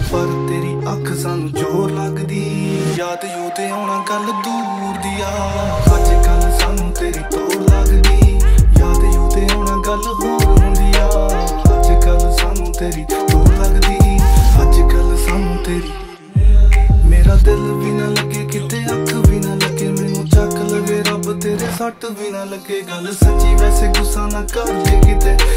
पर तेरी अख सानू जोर लगदी। याद यूद आउणा गल दूर दी आ। अज कल सानू तेरी तोड़ लगदी। याद यूद आउणा गल होर हुंदी आ। अज कल सानू तेरी तोड़ लगदी। अज कल सानू तेरी मेरा दिल भी ना लगे किते अख भी ना लगे। मैनू चक लगे रब तेरे सट भी ना लगे। गल सच्ची वैसे गुस्सा ना कर ले किते।